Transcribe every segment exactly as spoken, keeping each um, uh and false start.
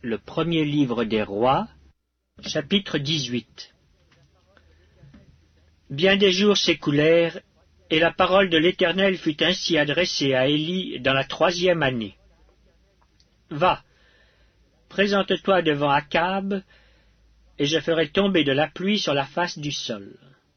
Le premier livre des rois, chapitre dix-huit. Bien des jours s'écoulèrent, et la parole de l'Éternel fut ainsi adressée à Élie dans la troisième année. Va, présente-toi devant Akab, et je ferai tomber de la pluie sur la face du sol.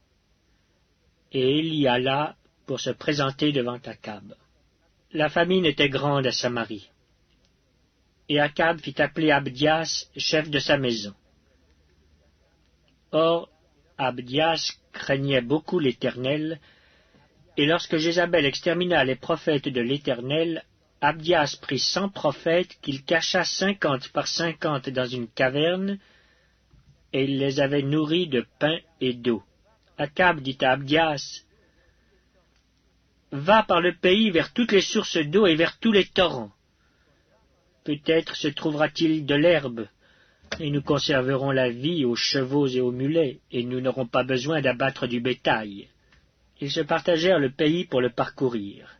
Et Élie alla pour se présenter devant Akab. La famine était grande à Samarie. Et Akab fit appeler Abdias, chef de sa maison. Or, Abdias craignait beaucoup l'Éternel, et lorsque Jézabel extermina les prophètes de l'Éternel, Abdias prit cent prophètes qu'il cacha cinquante par cinquante dans une caverne, et il les avait nourris de pain et d'eau. Akab dit à Abdias, « Va par le pays vers toutes les sources d'eau et vers tous les torrents. Peut-être se trouvera-t-il de l'herbe, et nous conserverons la vie aux chevaux et aux mulets, et nous n'aurons pas besoin d'abattre du bétail. » Ils se partagèrent le pays pour le parcourir.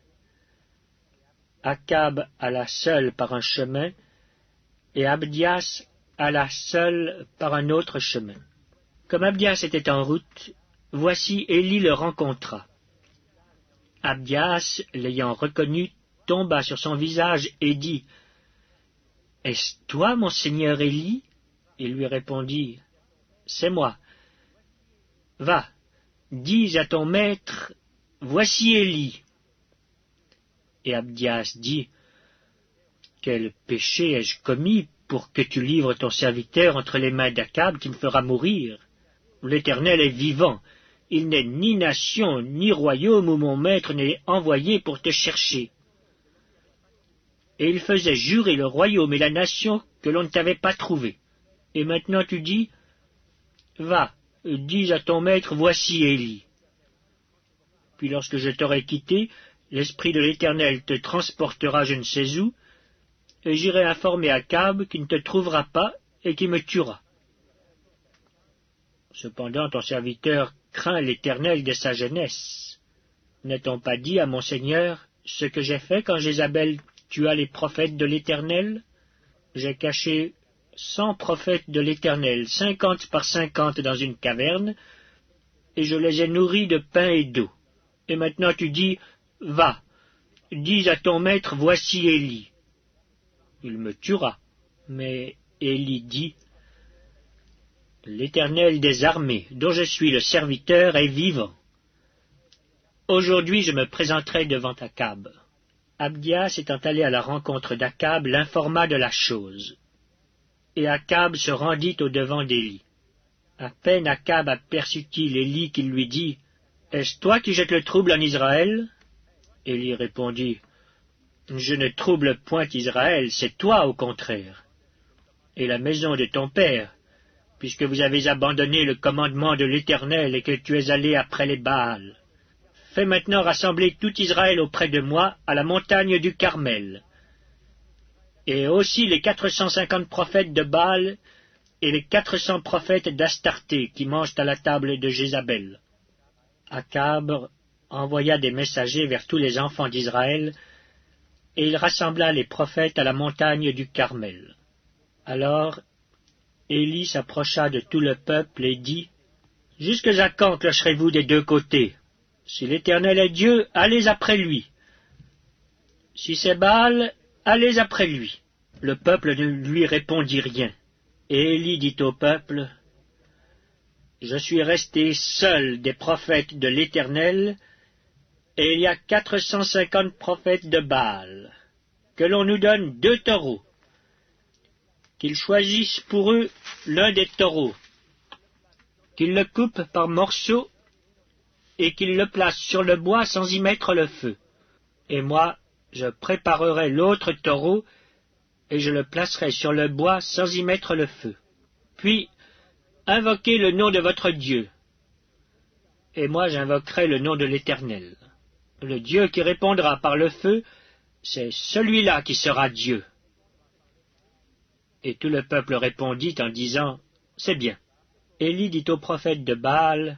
Akab alla seul par un chemin, et Abdias alla seul par un autre chemin. Comme Abdias était en route, voici Élie le rencontra. Abdias, l'ayant reconnu, tomba sur son visage et dit, « Est-ce toi, mon seigneur Élie ?» Il lui répondit, « C'est moi. Va, dis à ton maître, voici Élie. » Et Abdias dit, « Quel péché ai-je commis pour que tu livres ton serviteur entre les mains d'Akab qui me fera mourir? L'Éternel est vivant, il n'est ni nation ni royaume où mon maître n'est envoyé pour te chercher. » Et il faisait jurer le royaume et la nation que l'on ne t'avait pas trouvé. Et maintenant tu dis, « Va, dis à ton maître, voici Élie. » Puis lorsque je t'aurai quitté, l'Esprit de l'Éternel te transportera je ne sais où, et j'irai informer Akab qui ne te trouvera pas et qui me tuera. Cependant ton serviteur craint l'Éternel de sa jeunesse. N'a-t-on pas dit à mon Seigneur ce que j'ai fait quand Jézabel tua les prophètes de l'Éternel? J'ai caché cent prophètes de l'Éternel, cinquante par cinquante dans une caverne, et je les ai nourris de pain et d'eau. Et maintenant tu dis, « Va, dis à ton maître, voici Élie. » Il me tuera. Mais Élie dit, « L'Éternel des armées, dont je suis le serviteur, est vivant. Aujourd'hui je me présenterai devant Akab. » Abdias étant allé à la rencontre d'Akab, l'informa de la chose. Et Akab se rendit au-devant d'Élie. À peine Akab aperçut-il Élie qui lui dit, « Est-ce toi qui jettes le trouble en Israël ?» Élie répondit, « Je ne trouble point Israël, c'est toi au contraire, et la maison de ton père, puisque vous avez abandonné le commandement de l'Éternel et que tu es allé après les Baals. Fais maintenant rassembler tout Israël auprès de moi à la montagne du Carmel, et aussi les quatre cent cinquante prophètes de Baal et les quatre cents prophètes d'Astarté qui mangent à la table de Jézabel. » Akab envoya des messagers vers tous les enfants d'Israël, et il rassembla les prophètes à la montagne du Carmel. Alors Élie s'approcha de tout le peuple et dit, « Jusque à quand clocherez-vous des deux côtés? Si l'Éternel est Dieu, allez après lui. Si c'est Baal, allez après lui. » Le peuple ne lui répondit rien. Et Élie dit au peuple, « Je suis resté seul des prophètes de l'Éternel, et il y a quatre cent cinquante prophètes de Baal. Que l'on nous donne deux taureaux, qu'ils choisissent pour eux l'un des taureaux, qu'ils le coupent par morceaux, et qu'ils le placent sur le bois sans y mettre le feu. Et moi, je préparerai l'autre taureau, et je le placerai sur le bois sans y mettre le feu. Puis, invoquez le nom de votre Dieu, et moi j'invoquerai le nom de l'Éternel. Le Dieu qui répondra par le feu, c'est celui-là qui sera Dieu. » Et tout le peuple répondit en disant, « C'est bien. » Élie dit au prophète de Baal,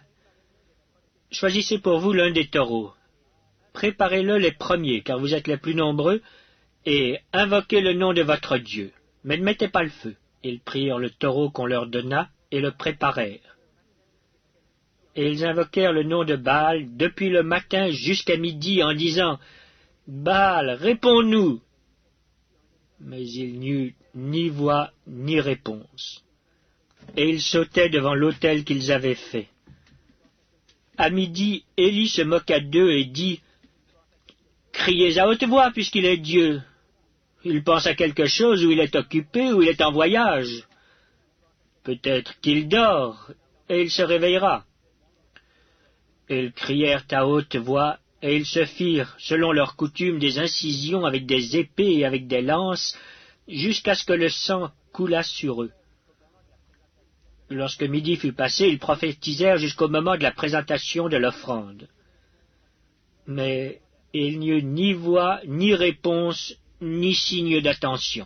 « Choisissez pour vous l'un des taureaux. Préparez-le les premiers, car vous êtes les plus nombreux, et invoquez le nom de votre Dieu. mais ne mettaient pas le feu. Ils prirent le taureau qu'on leur donna et le préparèrent. Et ils invoquèrent le nom de Baal depuis le matin jusqu'à midi en disant « Baal, réponds-nous » Mais il n'y eut ni voix ni réponse. Et ils sautaient devant l'autel qu'ils avaient fait. À midi, Élie se moqua d'eux et dit « Criez à haute voix puisqu'il est Dieu. Il pense à quelque chose, ou il est occupé, ou il est en voyage. Peut-être qu'il dort, et il se réveillera. » Et ils crièrent à haute voix, et ils se firent, selon leur coutume, des incisions avec des épées et avec des lances, jusqu'à ce que le sang coulât sur eux. Lorsque midi fut passé, ils prophétisèrent jusqu'au moment de la présentation de l'offrande. Mais il n'y eut ni voix, ni réponse, ni signe d'attention.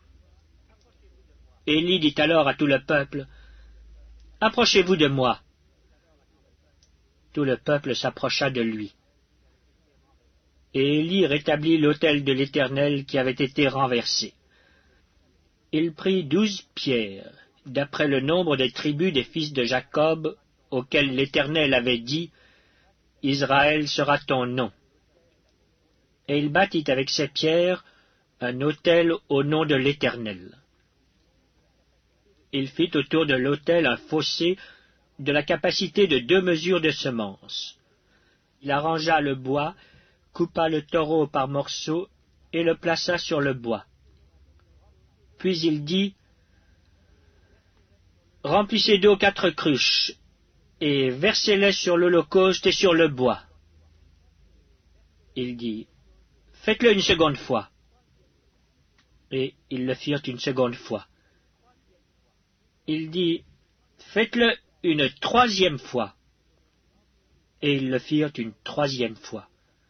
Élie dit alors à tout le peuple, « Approchez-vous de moi. » Tout le peuple s'approcha de lui. Et Élie rétablit l'autel de l'Éternel qui avait été renversé. Il prit douze pierres, d'après le nombre des tribus des fils de Jacob, auxquels l'Éternel avait dit, « Israël sera ton nom. » Et il bâtit avec ces pierres un autel au nom de l'Éternel. Il fit autour de l'autel un fossé de la capacité de deux mesures de semences. Il arrangea le bois, coupa le taureau par morceaux et le plaça sur le bois. Puis il dit, « Remplissez d'eau quatre cruches, et versez-les sur l'holocauste et sur le bois. » Il dit, « Faites-le une seconde fois. » Et ils le firent une seconde fois. Il dit, « Faites-le une troisième fois. » Et ils le firent une troisième fois.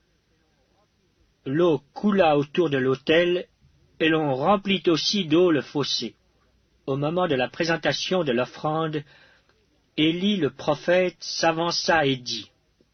L'eau coula autour de l'autel, et l'on remplit aussi d'eau le fossé. Au moment de la présentation de l'offrande, Élie le prophète s'avança et dit,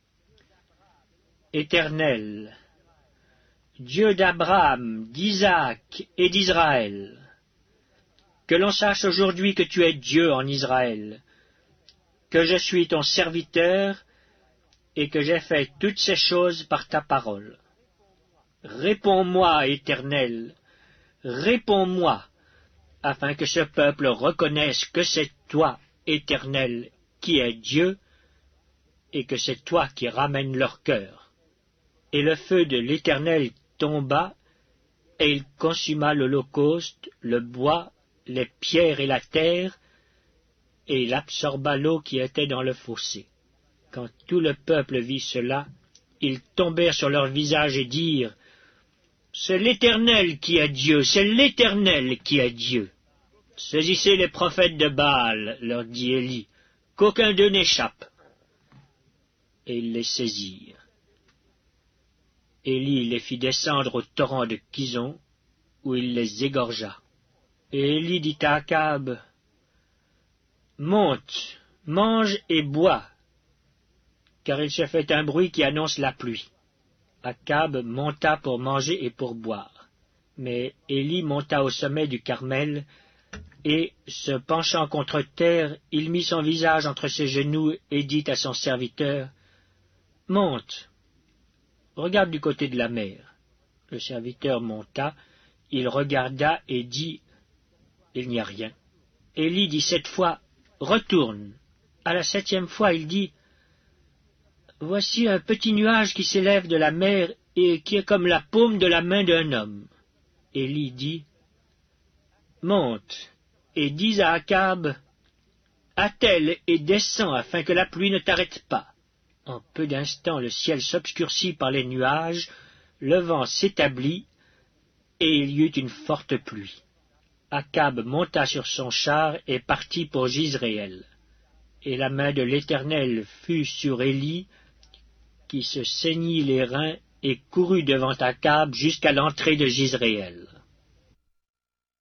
« Éternel, Dieu d'Abraham, d'Isaac et d'Israël, que l'on sache aujourd'hui que tu es Dieu en Israël, que je suis ton serviteur et que j'ai fait toutes ces choses par ta parole. Réponds-moi, Éternel, réponds-moi, afin que ce peuple reconnaisse que c'est toi, Éternel, qui es Dieu, et que c'est toi qui ramènes leur cœur. » Et le feu de l'Éternel tomba, et il consuma l'holocauste, le bois, les pierres et la terre, et il absorba l'eau qui était dans le fossé. Quand tout le peuple vit cela, ils tombèrent sur leur visage et dirent, « C'est l'Éternel qui est Dieu, c'est l'Éternel qui est Dieu. » « Saisissez les prophètes de Baal, leur dit Élie, qu'aucun d'eux n'échappe. » Et ils les saisirent. Élie les fit descendre au torrent de Kison, où il les égorgea. Et Élie dit à Akab, « Monte, mange et bois, car il se fait un bruit qui annonce la pluie. » Akab monta pour manger et pour boire. Mais Élie monta au sommet du Carmel, et, se penchant contre terre, il mit son visage entre ses genoux et dit à son serviteur, « Monte, regarde du côté de la mer. » Le serviteur monta, il regarda et dit, « Il n'y a rien. » Élie dit sept fois, « Retourne. » À la septième fois, il dit, « Voici un petit nuage qui s'élève de la mer et qui est comme la paume de la main d'un homme. » Élie dit, « Monte, et dis à Akab, « Attelle et descends afin que la pluie ne t'arrête pas. » En peu d'instants, le ciel s'obscurcit par les nuages, le vent s'établit, et il y eut une forte pluie. Akab monta sur son char et partit pour Jizréel. Et la main de l'Éternel fut sur Élie, qui se ceignit les reins et courut devant Akab jusqu'à l'entrée de Jizréel.